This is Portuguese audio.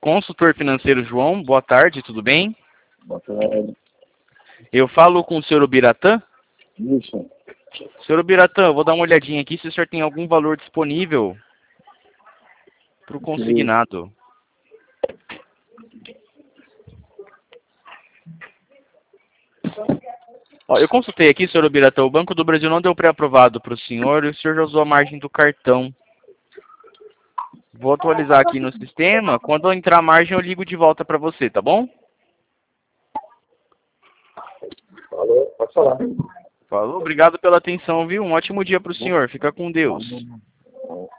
Consultor financeiro João, boa tarde, tudo bem? Boa tarde. Eu falo com o senhor Ubiratã. Isso. Senhor Ubiratã, eu vou dar uma olhadinha aqui se o senhor tem algum valor disponível para o consignado. Ó, eu consultei aqui, senhor Ubiratã, o Banco do Brasil não deu pré-aprovado para o senhor e o senhor já usou a margem do cartão. Vou atualizar aqui no sistema. Quando entrar a margem, eu ligo de volta para você, tá bom? Falou, pode falar. Falou, obrigado pela atenção, viu? Um ótimo dia para o senhor. Fica com Deus.